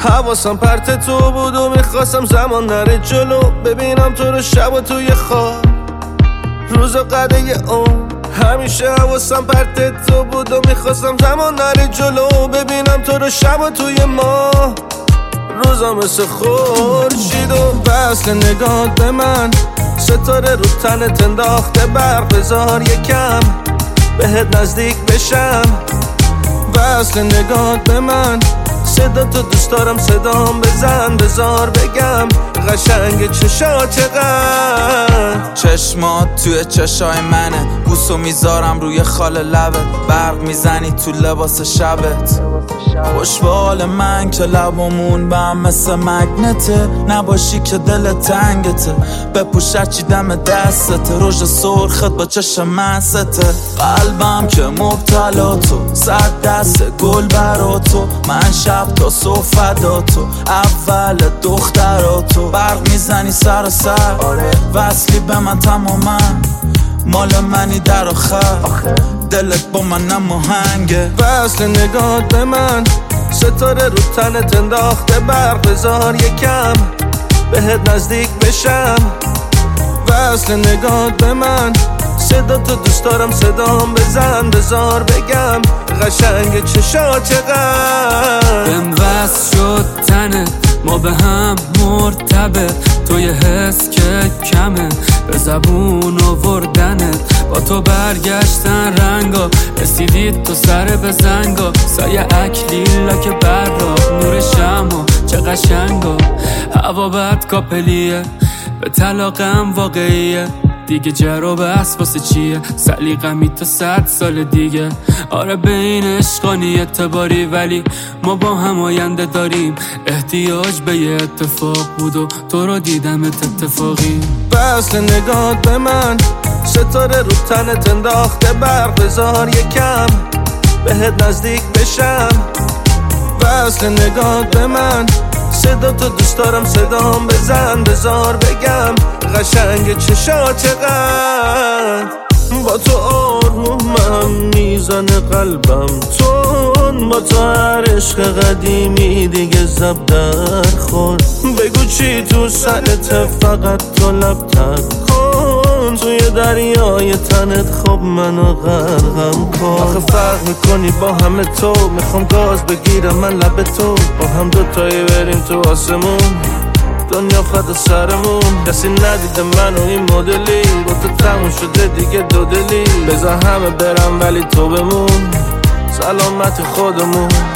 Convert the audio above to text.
حواسم پرت تو بود و میخواستم زمان نره جلو، ببینم تو رو شب و توی خواب روز و قده اون. همیشه حواسم پرت تو بود و میخواستم زمان نره جلو، ببینم تو رو شب و توی ماه روزا مثل خورشید و وصل نگات به من. ستاره رو تنت انداخته برق، بذار یکم بهت نزدیک بشم. وصل نگات به من، صدا تو دوست دارم صدام بزن، بذار بگم قشنگ چشات چقدر. چشمات توی چشای منه، بوسو میذارم روی خال لبت، برق میزنی تو لباس شبت. خوشبال من که لبامون به هم مثل مگنته، نباشی که دل تنگته، بپوشت چی دم دستته، رژ سرخت با چشم مسته. قلبم که مبتلا تو، صد دست گل برا تو، من شب تا صبح فدا تو، اول دختراتو. برق میزنی سر وصلی به من تماما، مال منی در آخر، دلت با من نماهنگه. وصل نگات به من، ستاره رو تنت انداخته برق، بذار یکم بهت نزدیک بشم. وصل نگات به من، صدا تو دوست دارم صدام بزن، بذار بگم قشنگ چشات چقدر. بهم وصل شد تنت، ما به هم مرتبط، تو یه حس که کمه به زبون آوردنت. با تو برگشتن رنگا، رسیدید تو سر به زنگا، سایه اکلیلا که براق نور شما چه قشنگا. هوا بد کاپلیه، به طلاقم واقعیه، دیگه جرا بس واسه چیه، سلیقمی تا 100 سال دیگه. آره به این عشقانی اعتباری، ولی ما با هم آینده داریم، احتیاج به یه اتفاق بود و تو رو دیدمت اتفاقی. وصل نگات به من، ستاره رو تنت انداخته برق، بذار یکم بهت نزدیک بشم. وصل نگات به من، صدا تو دوست دارم صدام بزن، بذار بگم قشنگ چشات چقدر. با تو آرومم میزنه قلبم تون، با تو هر عشق قدیمی دیگه زب در خور. بگو چی تو سرت، فقط تو لب تب کن، توی دریای تنت خب منو غرقم کن. آخه فرق میکنی با همه تو، میخوام گاز بگیرم من لب تو، با هم دوتایی بریم تو آسمون، دنیا فدا سرمون. کسی ندیده منو این مدلی، با تو تموم شده دیگه دو دلی، بذار همه برم ولی تو بمون، سلامت خودمون.